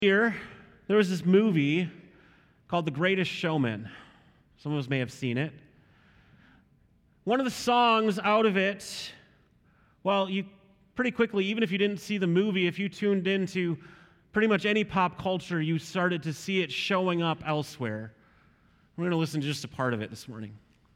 Here, there was this movie called The Greatest Showman. Some of us may have seen it. One of the songs out of it, well, you pretty quickly, even if you didn't see the movie, if you tuned into pretty much any pop culture, you started to see it showing up elsewhere. We're going to listen to just a part of it this morning.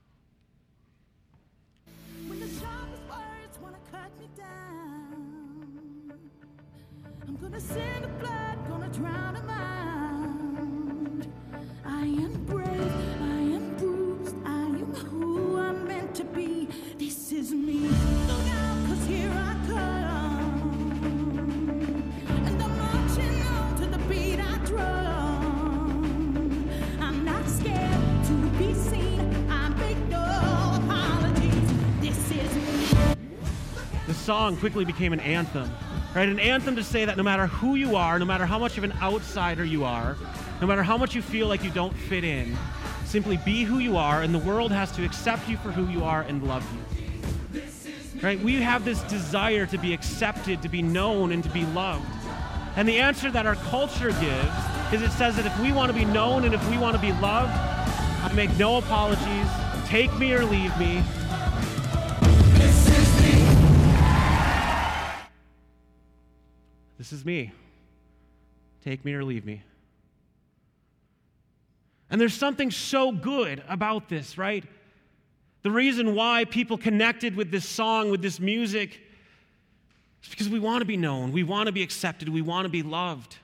When the sharpest words want to cut me down, I'm going to send the blood, going to drown a mind. I am brave, I am bruised, I am who I'm meant to be. This is me. Look out, 'cause here I come. And I'm marching on to the beat I drum. I'm not scared to be seen. I make no apologies. This is me. The song quickly became an anthem, right? An anthem to say that no matter who you are, no matter how much of an outsider you are, no matter how much you feel like you don't fit in, simply be who you are, and the world has to accept you for who you are and love you. Right? We have this desire to be accepted, to be known, and to be loved. And the answer that our culture gives is it says that if we want to be known and if we want to be loved, I make no apologies. Take me or leave me. This is me. This is me. Take me or leave me. And there's something so good about this, right? The reason why people connected with this song, with this music, is because we want to be known, we want to be accepted, we want to be loved.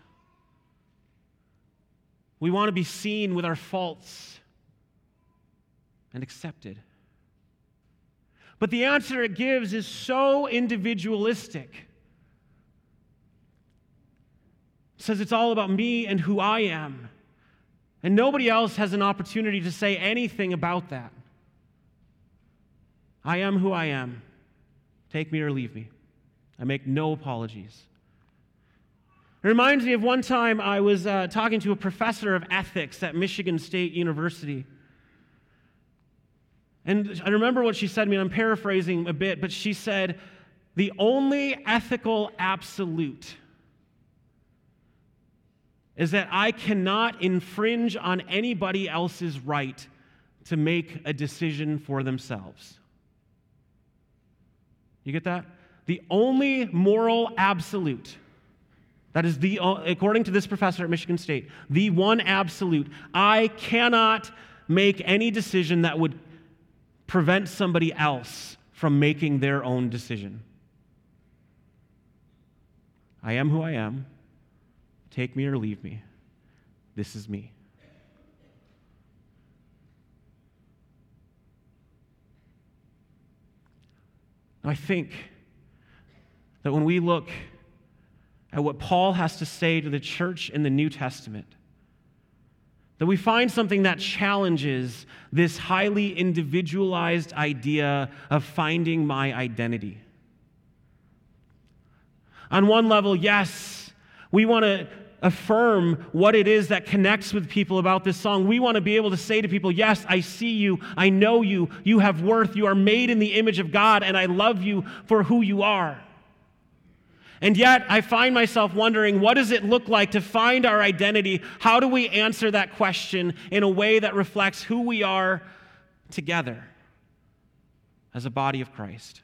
We want to be seen with our faults and accepted. But the answer it gives is so individualistic. It says it's all about me and who I am. And nobody else has an opportunity to say anything about that. I am who I am. Take me or leave me. I make no apologies. It reminds me of one time I was talking to a professor of ethics at Michigan State University. And I remember what she said to me, and I'm paraphrasing a bit, but she said, the only ethical absolute is that I cannot infringe on anybody else's right to make a decision for themselves. You get that? The only moral absolute, that is according to this professor at Michigan State, the one absolute, I cannot make any decision that would prevent somebody else from making their own decision. I am who I am. Take me or leave me. This is me. I think that when we look at what Paul has to say to the church in the New Testament, that we find something that challenges this highly individualized idea of finding my identity. On one level, yes, we want to affirm what it is that connects with people about this song. We want to be able to say to people, yes, I see you, I know you, you have worth, you are made in the image of God, and I love you for who you are. And yet, I find myself wondering, what does it look like to find our identity? How do we answer that question in a way that reflects who we are together as a body of Christ?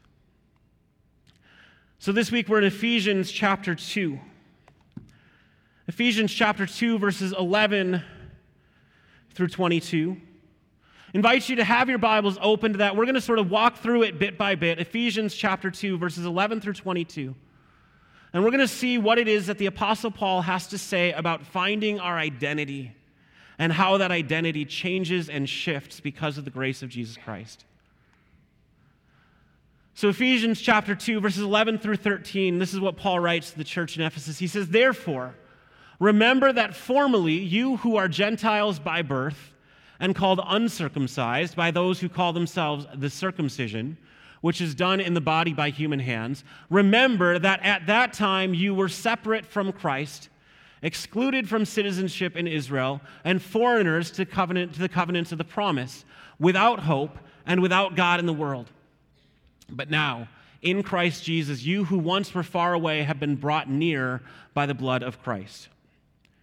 So this week we're in Ephesians chapter 2. Ephesians chapter 2, verses 11 through 22. Invite you to have your Bibles open to that. We're going to sort of walk through it bit by bit. Ephesians chapter 2, verses 11 through 22. And we're going to see what it is that the Apostle Paul has to say about finding our identity and how that identity changes and shifts because of the grace of Jesus Christ. So Ephesians chapter 2, verses 11 through 13, this is what Paul writes to the church in Ephesus. He says, therefore, remember that formerly you who are Gentiles by birth and called uncircumcised by those who call themselves the circumcision, which is done in the body by human hands, remember that at that time you were separate from Christ, excluded from citizenship in Israel, and foreigners to the covenants of the promise, without hope and without God in the world. But now, in Christ Jesus, you who once were far away have been brought near by the blood of Christ.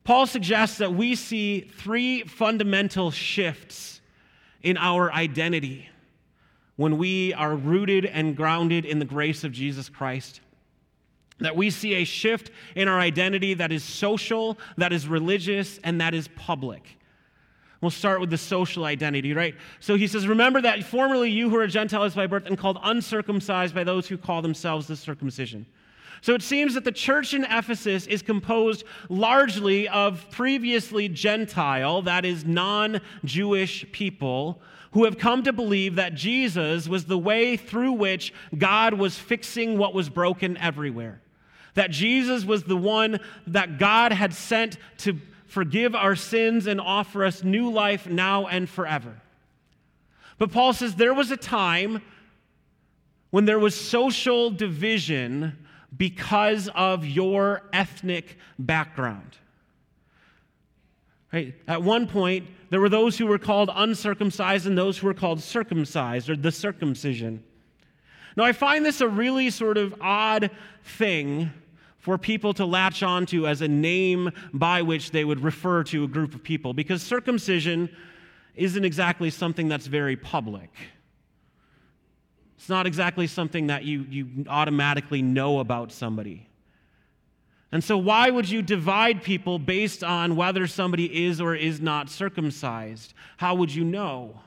Paul suggests that we see three fundamental shifts in our identity when we are rooted and grounded in the grace of Jesus Christ. That we see a shift in our identity that is social, that is religious, and that is public. We'll start with the social identity, right? So he says, remember that formerly you who are Gentiles by birth and called uncircumcised by those who call themselves the circumcision. So it seems that the church in Ephesus is composed largely of previously Gentile, that is non-Jewish people, who have come to believe that Jesus was the way through which God was fixing what was broken everywhere. That Jesus was the one that God had sent to forgive our sins and offer us new life now and forever. But Paul says there was a time when there was social division because of your ethnic background. Right? At one point, there were those who were called uncircumcised and those who were called circumcised, or the circumcision. Now, I find this a really sort of odd thing for people to latch onto as a name by which they would refer to a group of people, because circumcision isn't exactly something that's very public. It's not exactly something that you automatically know about somebody. And so why would you divide people based on whether somebody is or is not circumcised? How would you know?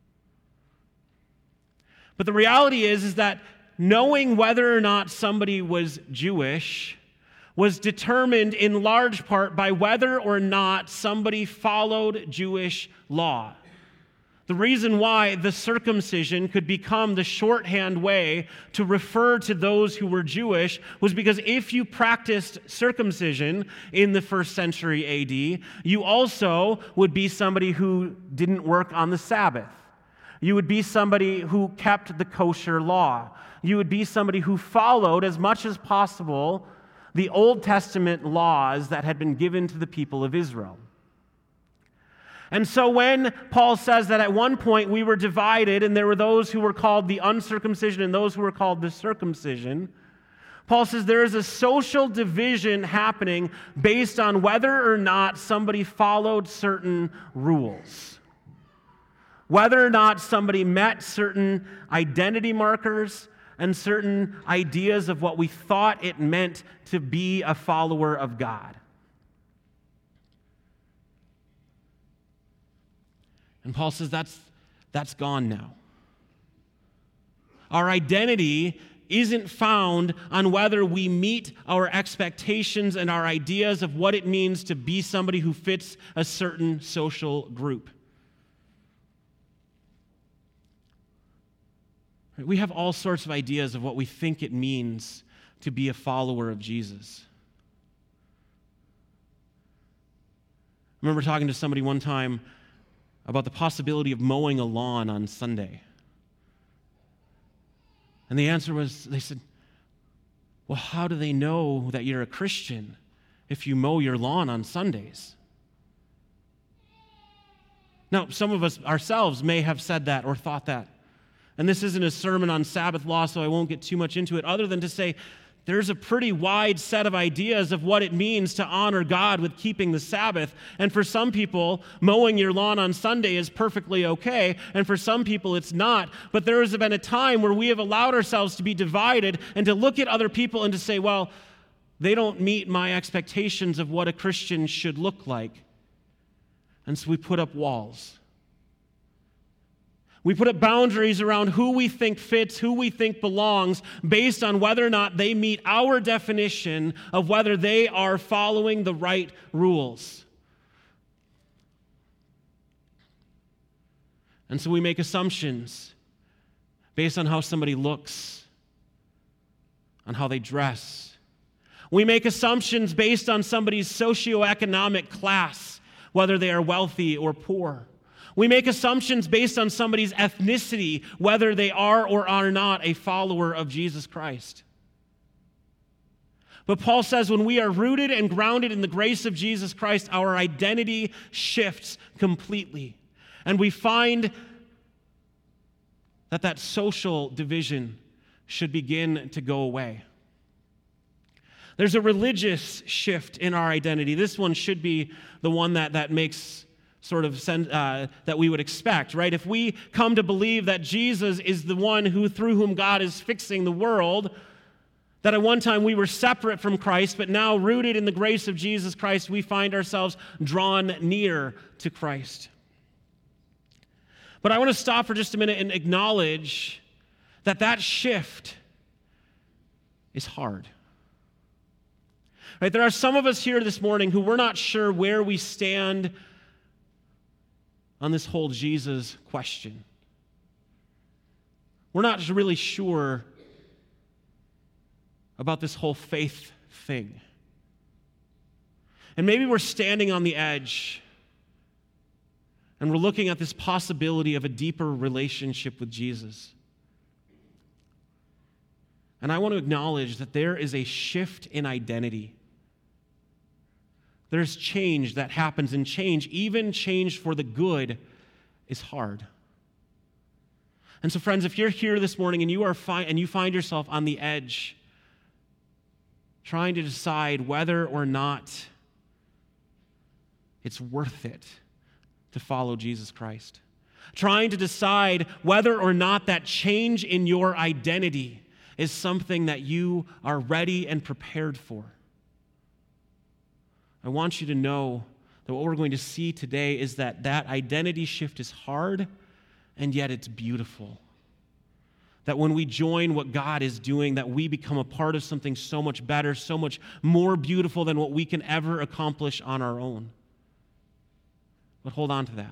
But the reality is that knowing whether or not somebody was Jewish was determined in large part by whether or not somebody followed Jewish law. The reason why the circumcision could become the shorthand way to refer to those who were Jewish was because if you practiced circumcision in the first century AD, you also would be somebody who didn't work on the Sabbath. You would be somebody who kept the kosher law. You would be somebody who followed as much as possible the Old Testament laws that had been given to the people of Israel. And so when Paul says that at one point we were divided and there were those who were called the uncircumcision and those who were called the circumcision, Paul says there is a social division happening based on whether or not somebody followed certain rules. Whether or not somebody met certain identity markers and certain ideas of what we thought it meant to be a follower of God. And Paul says that's gone now. Our identity isn't found on whether we meet our expectations and our ideas of what it means to be somebody who fits a certain social group. We have all sorts of ideas of what we think it means to be a follower of Jesus. I remember talking to somebody one time about the possibility of mowing a lawn on Sunday. And the answer was, they said, well, how do they know that you're a Christian if you mow your lawn on Sundays? Now, some of us ourselves may have said that or thought that. And this isn't a sermon on Sabbath law, so I won't get too much into it, other than to say there's a pretty wide set of ideas of what it means to honor God with keeping the Sabbath. And for some people, mowing your lawn on Sunday is perfectly okay, and for some people it's not. But there has been a time where we have allowed ourselves to be divided and to look at other people and to say, well, they don't meet my expectations of what a Christian should look like. And so we put up walls. We put up boundaries around who we think fits, who we think belongs, based on whether or not they meet our definition of whether they are following the right rules. And so we make assumptions based on how somebody looks, on how they dress. We make assumptions based on somebody's socioeconomic class, whether they are wealthy or poor. We make assumptions based on somebody's ethnicity, whether they are or are not a follower of Jesus Christ. But Paul says when we are rooted and grounded in the grace of Jesus Christ, our identity shifts completely. And we find that social division should begin to go away. There's a religious shift in our identity. This one should be the one that makes sort of sense, that we would expect, right? If we come to believe that Jesus is the one through whom God is fixing the world, that at one time we were separate from Christ, but now rooted in the grace of Jesus Christ, we find ourselves drawn near to Christ. But I want to stop for just a minute and acknowledge that shift is hard. Right? There are some of us here this morning who we're not sure where we stand on this whole Jesus question. We're not really sure about this whole faith thing. And maybe we're standing on the edge and we're looking at this possibility of a deeper relationship with Jesus. And I want to acknowledge that there is a shift in identity. There's change that happens, and change, even change for the good, is hard. And so, friends, if you're here this morning and you find yourself on the edge, trying to decide whether or not it's worth it to follow Jesus Christ, trying to decide whether or not that change in your identity is something that you are ready and prepared for, I want you to know that what we're going to see today is that identity shift is hard, and yet it's beautiful. That when we join what God is doing, that we become a part of something so much better, so much more beautiful than what we can ever accomplish on our own. But hold on to that.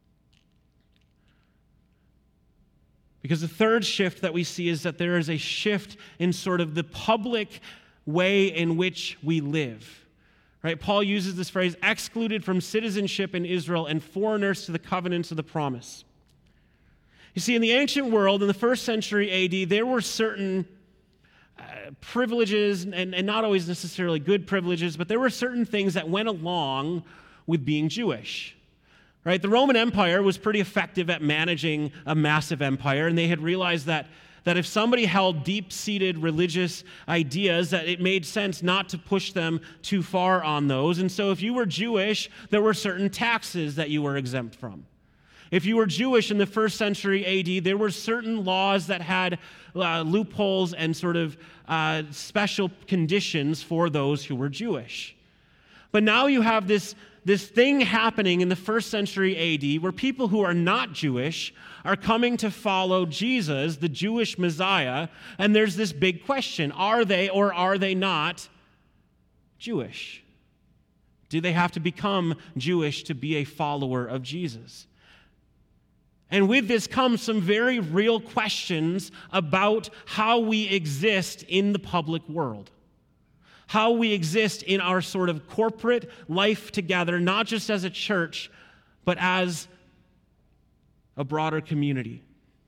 Because the third shift that we see is that there is a shift in sort of the public way in which we live. Right? Paul uses this phrase, excluded from citizenship in Israel and foreigners to the covenants of the promise. You see, in the ancient world, in the first century AD, there were certain privileges, and not always necessarily good privileges, but there were certain things that went along with being Jewish. Right? The Roman Empire was pretty effective at managing a massive empire, and they had realized that if somebody held deep-seated religious ideas, that it made sense not to push them too far on those. And so if you were Jewish, there were certain taxes that you were exempt from. If you were Jewish in the first century AD, there were certain laws that had loopholes and sort of special conditions for those who were Jewish. But now you have this thing happening in the first century AD where people who are not Jewish are coming to follow Jesus, the Jewish Messiah, and there's this big question. Are they or are they not Jewish? Do they have to become Jewish to be a follower of Jesus? And with this comes some very real questions about how we exist in the public world. How we exist in our sort of corporate life together, not just as a church, but as a broader community.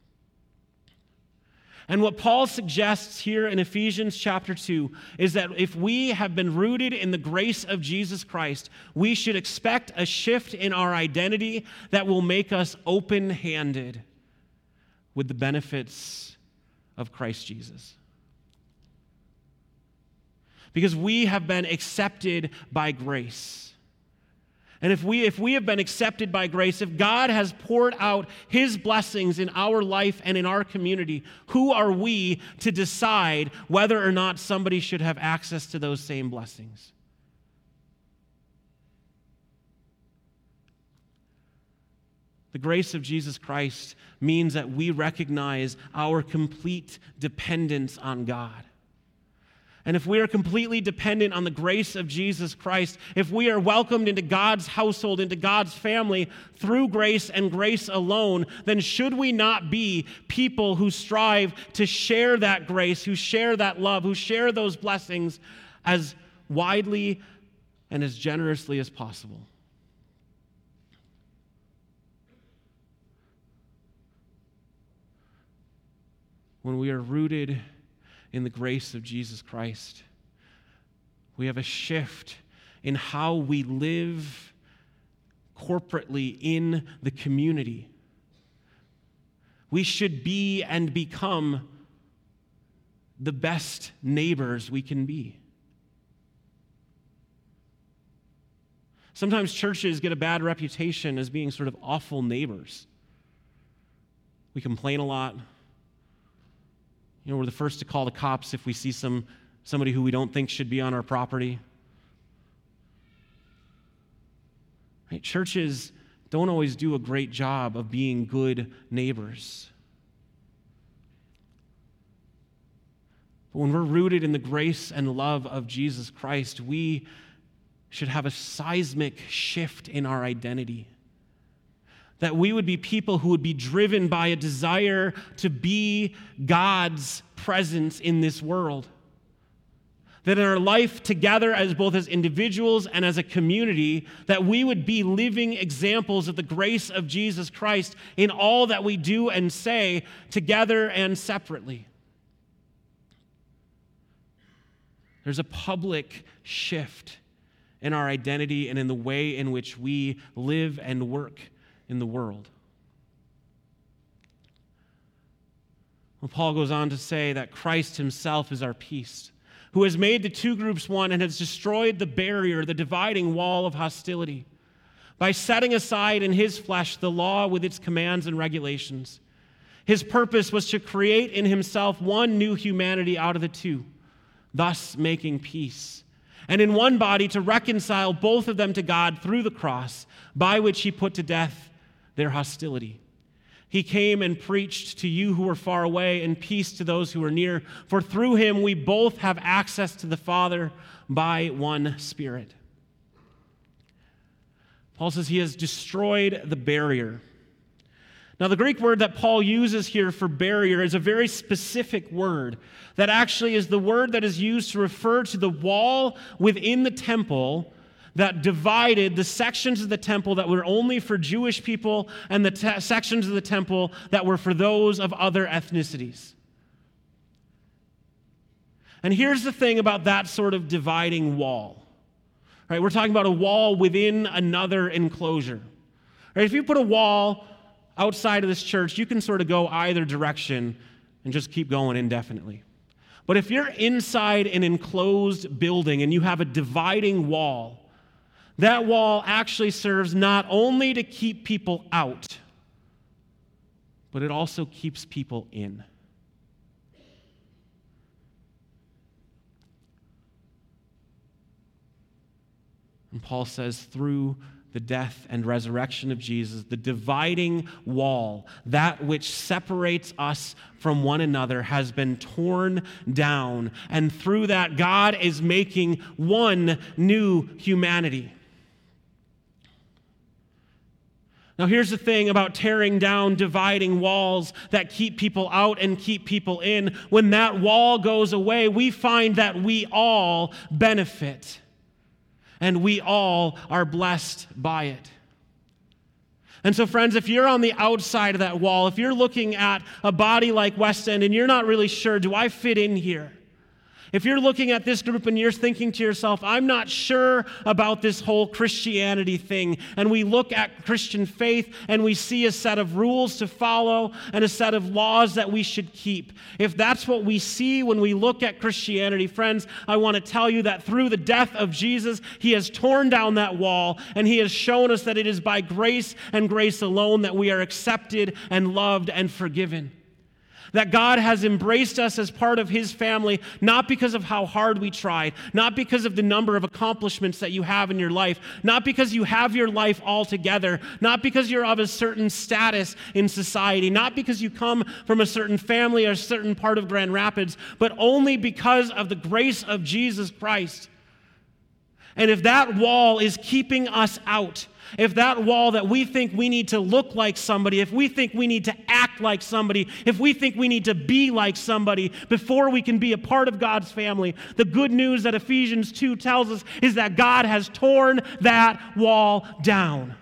And what Paul suggests here in Ephesians chapter 2 is that if we have been rooted in the grace of Jesus Christ, we should expect a shift in our identity that will make us open-handed with the benefits of Christ Jesus. Because we have been accepted by grace. And if we have been accepted by grace, if God has poured out his blessings in our life and in our community, who are we to decide whether or not somebody should have access to those same blessings? The grace of Jesus Christ means that we recognize our complete dependence on God. And if we are completely dependent on the grace of Jesus Christ, if we are welcomed into God's household, into God's family through grace and grace alone, then should we not be people who strive to share that grace, who share that love, who share those blessings as widely and as generously as possible? When we are rooted in the grace of Jesus Christ, we have a shift in how we live corporately in the community. We should be and become the best neighbors we can be. Sometimes churches get a bad reputation as being sort of awful neighbors. We complain a lot. We're the first to call the cops if we see somebody who we don't think should be on our property. Right? Churches don't always do a great job of being good neighbors. But when we're rooted in the grace and love of Jesus Christ, we should have a seismic shift in our identity. That we would be people who would be driven by a desire to be God's presence in this world. That in our life together, as both as individuals and as a community, that we would be living examples of the grace of Jesus Christ in all that we do and say, together and separately. There's a public shift in our identity and in the way in which we live and work in the world. Well, Paul goes on to say that Christ himself is our peace, who has made the two groups one and has destroyed the barrier, the dividing wall of hostility, by setting aside in his flesh the law with its commands and regulations. His purpose was to create in himself one new humanity out of the two, thus making peace, and in one body to reconcile both of them to God through the cross, by which he put to death their hostility. He came and preached to you who are far away and peace to those who are near, for through him we both have access to the Father by one Spirit. Paul says he has destroyed the barrier. Now, the Greek word that Paul uses here for barrier is a very specific word that actually is the word that is used to refer to the wall within the temple that divided the sections of the temple that were only for Jewish people and the sections of the temple that were for those of other ethnicities. And here's the thing about that sort of dividing wall. Right? We're talking about a wall within another enclosure. Right? If you put a wall outside of this church, you can sort of go either direction and just keep going indefinitely. But if you're inside an enclosed building and you have a dividing wall, that wall actually serves not only to keep people out, but it also keeps people in. And Paul says, through the death and resurrection of Jesus, the dividing wall, that which separates us from one another, has been torn down. And through that, God is making one new humanity. Now, here's the thing about tearing down dividing walls that keep people out and keep people in. When that wall goes away, we find that we all benefit. And we all are blessed by it. And so, friends, if you're on the outside of that wall, if you're looking at a body like West End and you're not really sure, do I fit in here? If you're looking at this group and you're thinking to yourself, I'm not sure about this whole Christianity thing, and we look at Christian faith and we see a set of rules to follow and a set of laws that we should keep. If that's what we see when we look at Christianity, friends, I want to tell you that through the death of Jesus, he has torn down that wall and he has shown us that it is by grace and grace alone that we are accepted and loved and forgiven. That God has embraced us as part of his family, not because of how hard we tried, not because of the number of accomplishments that you have in your life, not because you have your life all together, not because you're of a certain status in society, not because you come from a certain family or a certain part of Grand Rapids, but only because of the grace of Jesus Christ. And if that wall is keeping us out, if that wall that we think we need to look like somebody, if we think we need to act like somebody, if we think we need to be like somebody before we can be a part of God's family, the good news that Ephesians 2 tells us is that God has torn that wall down.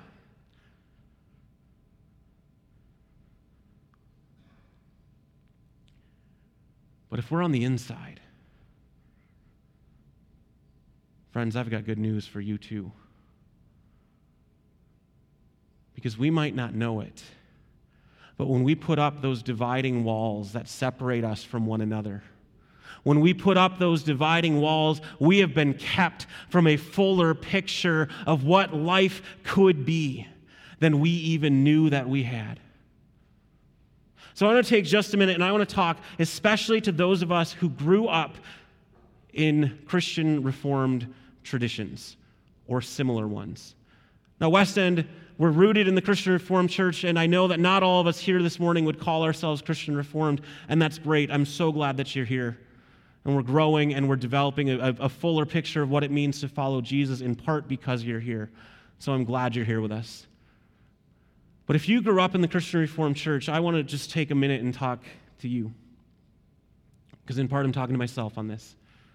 But if we're on the inside, friends, I've got good news for you too. Because we might not know it, but when we put up those dividing walls that separate us from one another, When we put up those dividing walls, we have been kept from a fuller picture of what life could be than we even knew that we had. So I want to take just a minute and I want to talk especially to those of us who grew up in Christian Reformed traditions or similar ones. Now, West End, we're rooted in the Christian Reformed Church, and I know that not all of us here this morning would call ourselves Christian Reformed, and that's great. I'm so glad that you're here. And we're growing and we're developing a fuller picture of what it means to follow Jesus, in part because you're here. So I'm glad you're here with us. But if you grew up in the Christian Reformed Church, I want to just take a minute and talk to you. Because in part I'm talking to myself on this.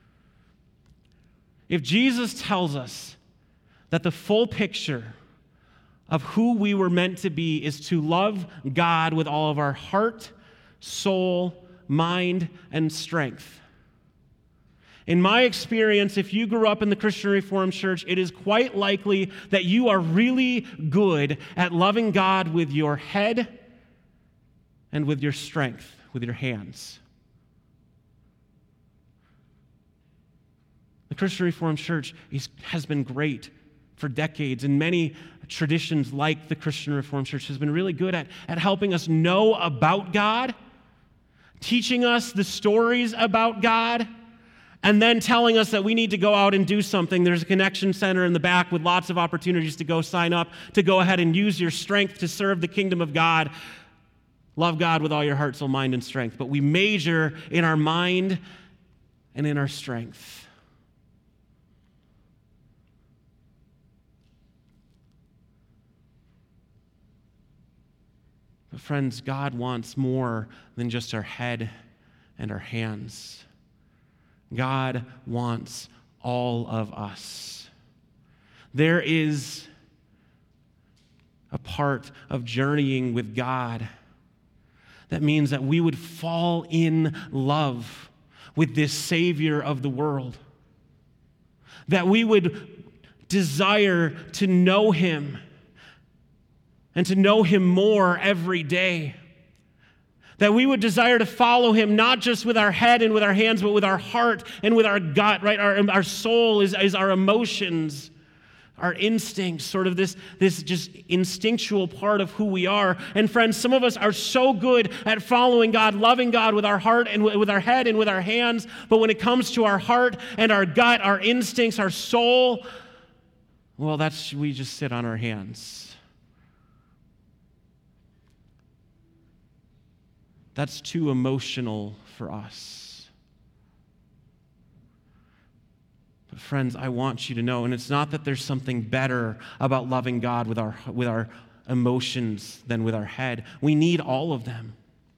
If Jesus tells us that the full picture of who we were meant to be is to love God with all of our heart, soul, mind, and strength. In my experience, if you grew up in the Christian Reformed Church, it is quite likely that you are really good at loving God with your head and with your strength, with your hands. The Christian Reformed Church has been great for decades, and many traditions like the Christian Reformed Church has been really good at helping us know about God, teaching us the stories about God, and then telling us that we need to go out and do something. There's a connection center in the back with lots of opportunities to go sign up, to go ahead and use your strength to serve the kingdom of God. Love God with all your heart, soul, mind, and strength. But we major in our mind and in our strength. But friends, God wants more than just our head and our hands. God wants all of us. There is a part of journeying with God that means that we would fall in love with this Savior of the world, that we would desire to know Him and to know Him more every day. That we would desire to follow Him not just with our head and with our hands, but with our heart and with our gut, right? Our soul is our emotions, our instincts, sort of this just instinctual part of who we are. And friends, some of us are so good at following God, loving God with our heart and with our head and with our hands, but when it comes to our heart and our gut, our instincts, our soul, well, we just sit on our hands. That's too emotional for us. But friends, I want you to know, and it's not that there's something better about loving God with our emotions than with our head. We need all of them.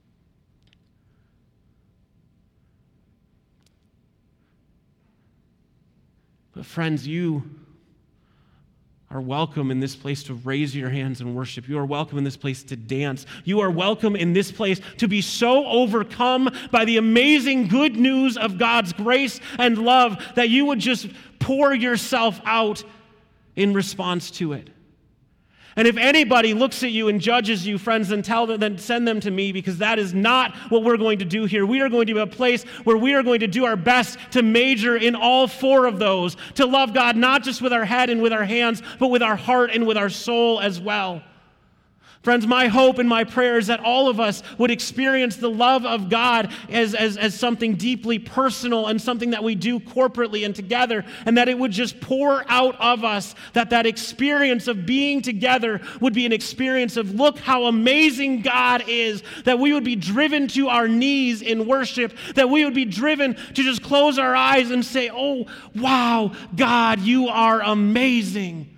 But friends, you are welcome in this place to raise your hands and worship. You are welcome in this place to dance. You are welcome in this place to be so overcome by the amazing good news of God's grace and love that you would just pour yourself out in response to it. And if anybody looks at you and judges you, friends, then send them to me, because that is not what we're going to do here. We are going to be a place where we are going to do our best to major in all four of those, to love God not just with our head and with our hands, but with our heart and with our soul as well. Friends, my hope and my prayer is that all of us would experience the love of God as something deeply personal and something that we do corporately and together, and that it would just pour out of us, that experience of being together would be an experience of, look how amazing God is, that we would be driven to our knees in worship, that we would be driven to just close our eyes and say, oh, wow, God, you are amazing.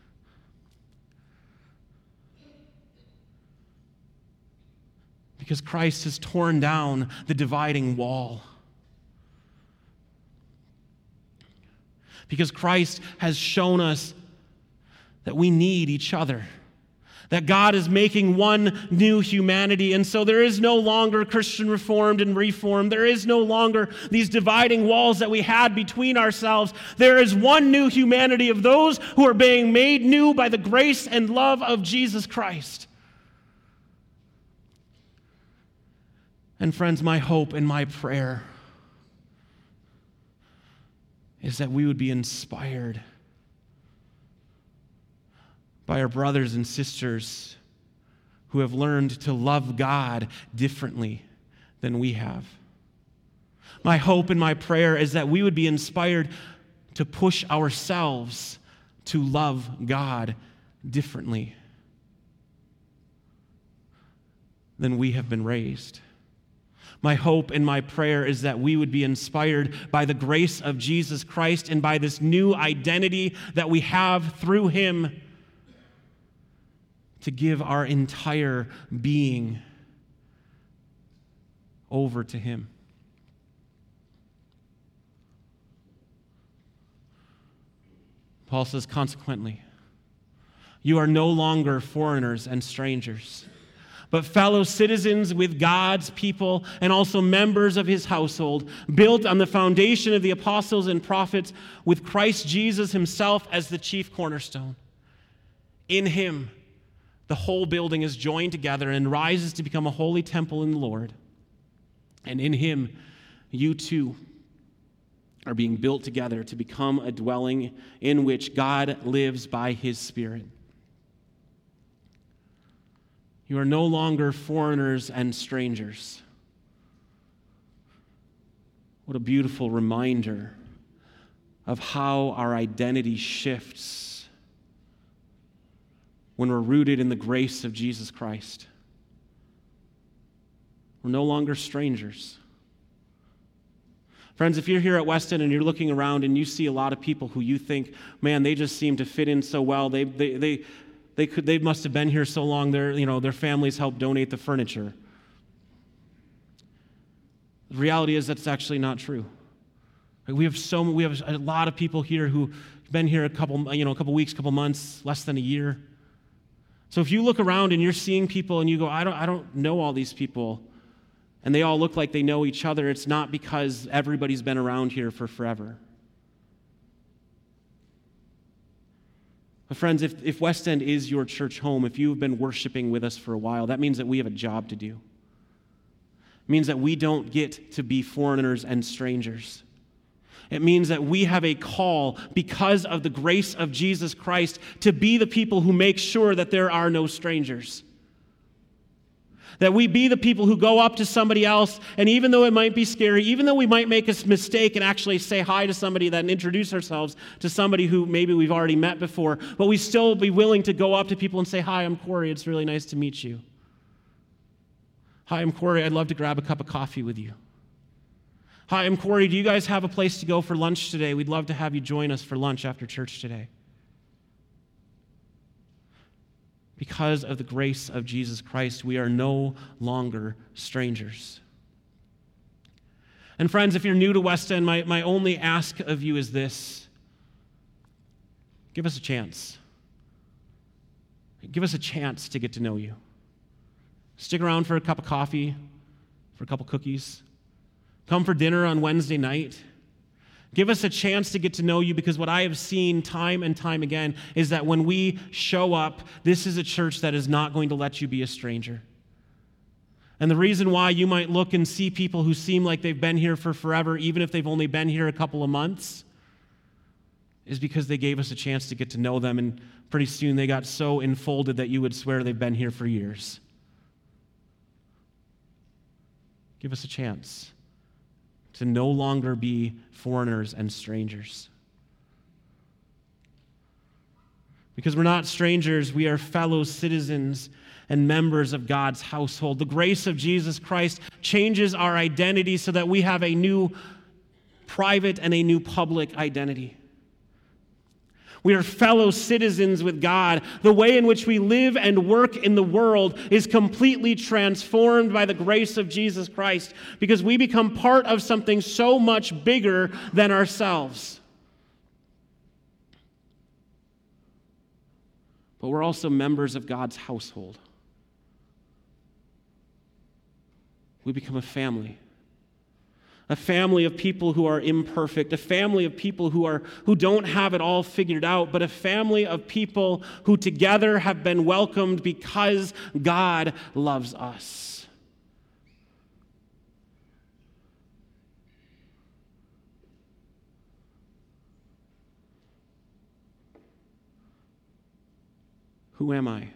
Because Christ has torn down the dividing wall. Because Christ has shown us that we need each other. That God is making one new humanity. And so there is no longer Christian Reformed and Reformed. There is no longer these dividing walls that we had between ourselves. There is one new humanity of those who are being made new by the grace and love of Jesus Christ. And friends, my hope and my prayer is that we would be inspired by our brothers and sisters who have learned to love God differently than we have. My hope and my prayer is that we would be inspired to push ourselves to love God differently than we have been raised. My hope and my prayer is that we would be inspired by the grace of Jesus Christ and by this new identity that we have through him to give our entire being over to him. Paul says, consequently, you are no longer foreigners and strangers, but fellow citizens with God's people and also members of his household, built on the foundation of the apostles and prophets, with Christ Jesus himself as the chief cornerstone. In him, the whole building is joined together and rises to become a holy temple in the Lord. And in him, you too are being built together to become a dwelling in which God lives by his Spirit. You are no longer foreigners and strangers. What a beautiful reminder of how our identity shifts when we're rooted in the grace of Jesus Christ. We're no longer strangers. Friends, if you're here at West End and you're looking around and you see a lot of people who you think, man, they just seem to fit in so well, they must have been here so long, their families helped donate the furniture. The reality is that's actually not true. We have a lot of people here who've been here a couple weeks, couple months, less than a year. So if you look around and you're seeing people and you go, I don't know all these people, and they all look like they know each other, it's not because everybody's been around here for forever. But friends, if West End is your church home, if you've been worshiping with us for a while, that means that we have a job to do. It means that we don't get to be foreigners and strangers. It means that we have a call because of the grace of Jesus Christ to be the people who make sure that there are no strangers. That we be the people who go up to somebody else, and even though it might be scary, even though we might make a mistake and actually say hi to somebody and introduce ourselves to somebody who maybe we've already met before, but we still be willing to go up to people and say, hi, I'm Corey, it's really nice to meet you. Hi, I'm Corey, I'd love to grab a cup of coffee with you. Hi, I'm Corey, do you guys have a place to go for lunch today? We'd love to have you join us for lunch after church today. Because of the grace of Jesus Christ, we are no longer strangers. And friends, if you're new to West End, my only ask of you is this. Give us a chance. Give us a chance to get to know you. Stick around for a cup of coffee, for a couple cookies. Come for dinner on Wednesday night. Give us a chance to get to know you, because what I have seen time and time again is that when we show up, this is a church that is not going to let you be a stranger. And the reason why you might look and see people who seem like they've been here for forever, even if they've only been here a couple of months, is because they gave us a chance to get to know them, and pretty soon they got so enfolded that you would swear they've been here for years. Give us a chance to no longer be foreigners and strangers. Because we're not strangers, we are fellow citizens and members of God's household. The grace of Jesus Christ changes our identity so that we have a new private and a new public identity. We are fellow citizens with God. The way in which we live and work in the world is completely transformed by the grace of Jesus Christ, because we become part of something so much bigger than ourselves. But we're also members of God's household. We become a family of people who are imperfect, a family of people who don't have it all figured out, but a family of people who together have been welcomed because God loves us. Who am I?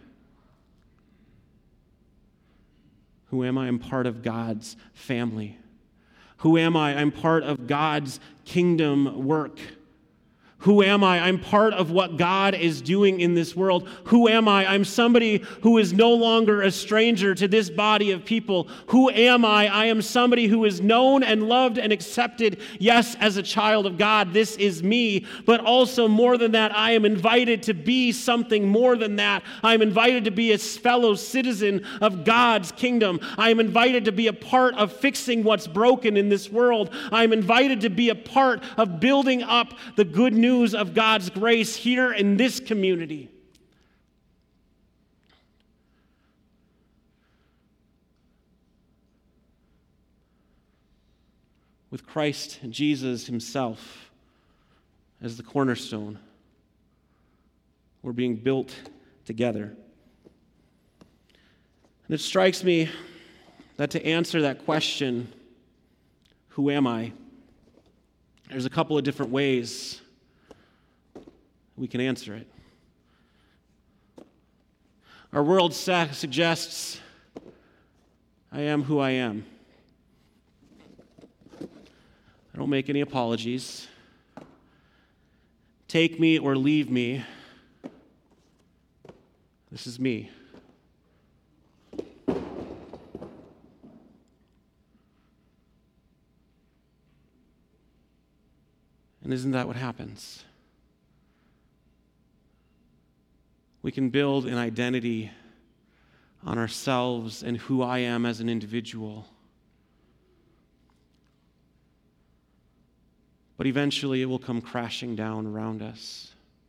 Who am I? I'm part of God's family. Who am I? I'm part of God's kingdom work. Who am I? I'm part of what God is doing in this world. Who am I? I'm somebody who is no longer a stranger to this body of people. Who am I? I am somebody who is known and loved and accepted, yes, as a child of God. This is me. But also more than that, I am invited to be something more than that. I am invited to be a fellow citizen of God's kingdom. I am invited to be a part of fixing what's broken in this world. I am invited to be a part of building up the good news of God's grace here in this community. With Christ Jesus himself as the cornerstone, we're being built together. And it strikes me that to answer that question, who am I? There's a couple of different ways we can answer it. Our world suggests, I am who I am. I don't make any apologies. Take me or leave me. This is me. And isn't that what happens? We can build an identity on ourselves and who I am as an individual. But eventually it will come crashing down around us.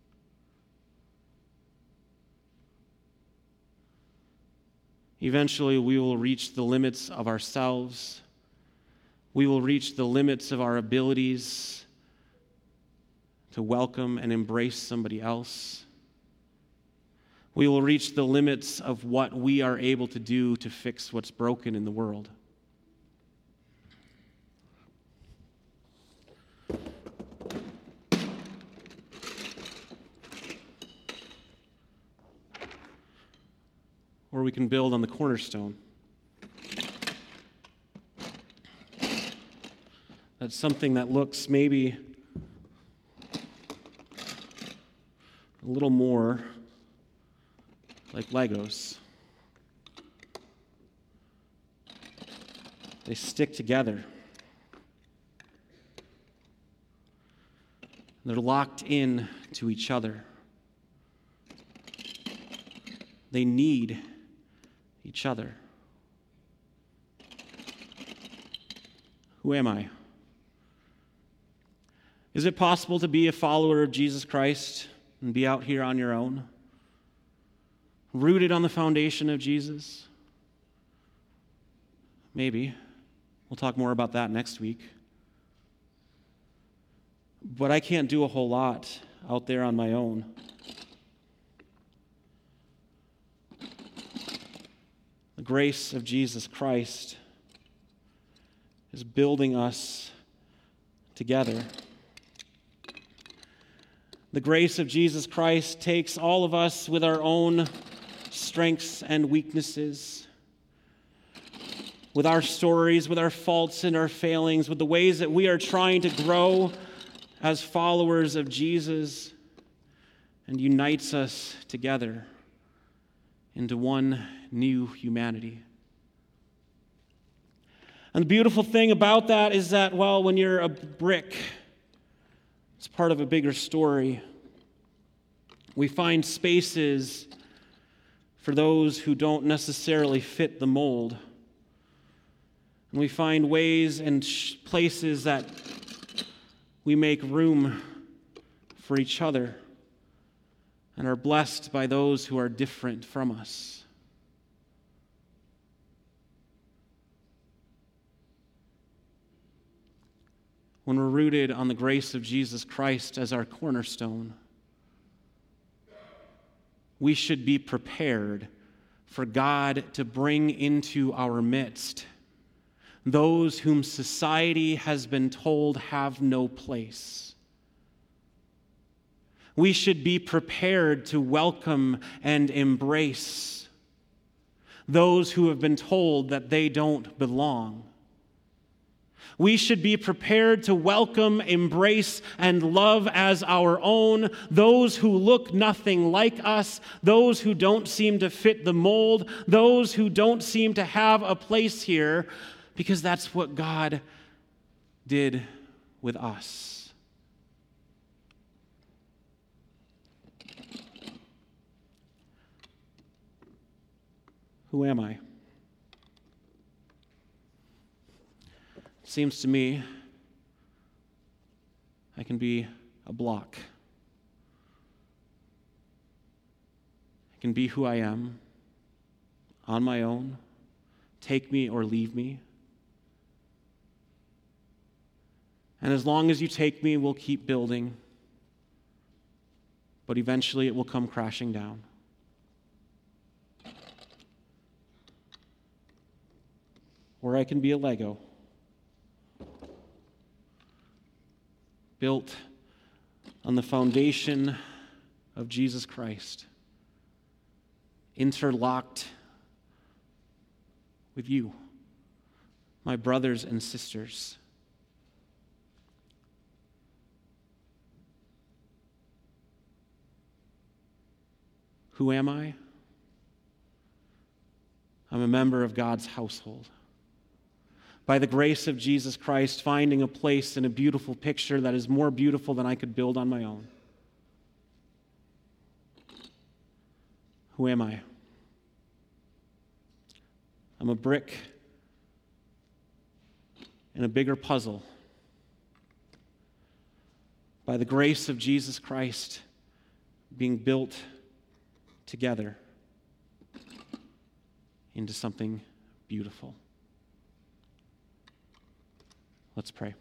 Eventually we will reach the limits of ourselves. We will reach the limits of our abilities to welcome and embrace somebody else. We will reach the limits of what we are able to do to fix what's broken in the world. Or we can build on the cornerstone. That's something that looks maybe a little more like Legos. They stick together. They're locked in to each other. They need each other. Who am I? Is it possible to be a follower of Jesus Christ and be out here on your own? Rooted on the foundation of Jesus? Maybe. We'll talk more about that next week. But I can't do a whole lot out there on my own. The grace of Jesus Christ is building us together. The grace of Jesus Christ takes all of us with our own strengths and weaknesses, with our stories, with our faults and our failings, with the ways that we are trying to grow as followers of Jesus, and unites us together into one new humanity. And the beautiful thing about that is that, well, when you're a brick, it's part of a bigger story. We find spaces for those who don't necessarily fit the mold. And we find ways and places that we make room for each other and are blessed by those who are different from us. When we're rooted on the grace of Jesus Christ as our cornerstone, we should be prepared for God to bring into our midst those whom society has been told have no place. We should be prepared to welcome and embrace those who have been told that they don't belong. We should be prepared to welcome, embrace, and love as our own those who look nothing like us, those who don't seem to fit the mold, those who don't seem to have a place here, because that's what God did with us. Who am I? Seems to me I can be a block. I can be who I am on my own, take me or leave me. And as long as you take me, we'll keep building, but eventually it will come crashing down. Or I can be a Lego. Built on the foundation of Jesus Christ, interlocked with you, my brothers and sisters. Who am I? I'm a member of God's household. By the grace of Jesus Christ, finding a place in a beautiful picture that is more beautiful than I could build on my own. Who am I? I'm a brick in a bigger puzzle. By the grace of Jesus Christ, being built together into something beautiful. Let's pray.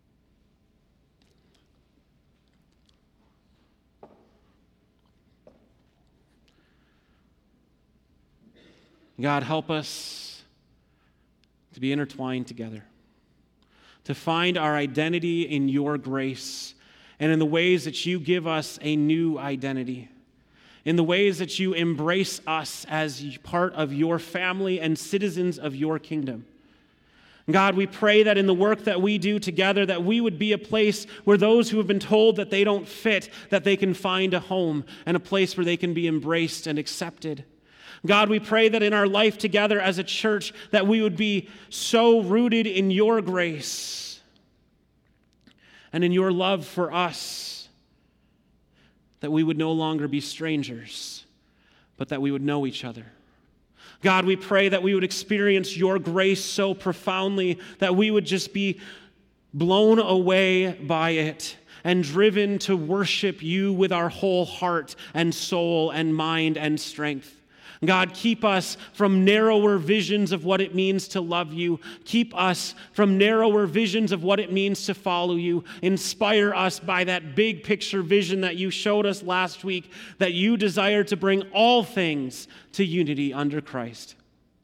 God, help us to be intertwined together, to find our identity in your grace and in the ways that you give us a new identity, in the ways that you embrace us as part of your family and citizens of your kingdom. God, we pray that in the work that we do together, that we would be a place where those who have been told that they don't fit, that they can find a home and a place where they can be embraced and accepted. God, we pray that in our life together as a church, that we would be so rooted in your grace and in your love for us, that we would no longer be strangers, but that we would know each other. God, we pray that we would experience your grace so profoundly that we would just be blown away by it and driven to worship you with our whole heart and soul and mind and strength. God, keep us from narrower visions of what it means to love you. Keep us from narrower visions of what it means to follow you. Inspire us by that big picture vision that you showed us last week, that you desire to bring all things to unity under Christ.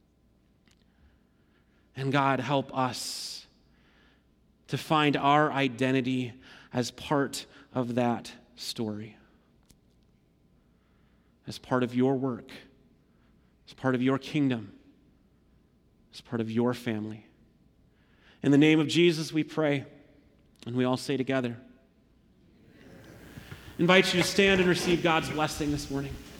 And God, help us to find our identity as part of that story, as part of your work, as part of your kingdom, as part of your family. In the name of Jesus, we pray, and we all say together. I invite you to stand and receive God's blessing this morning.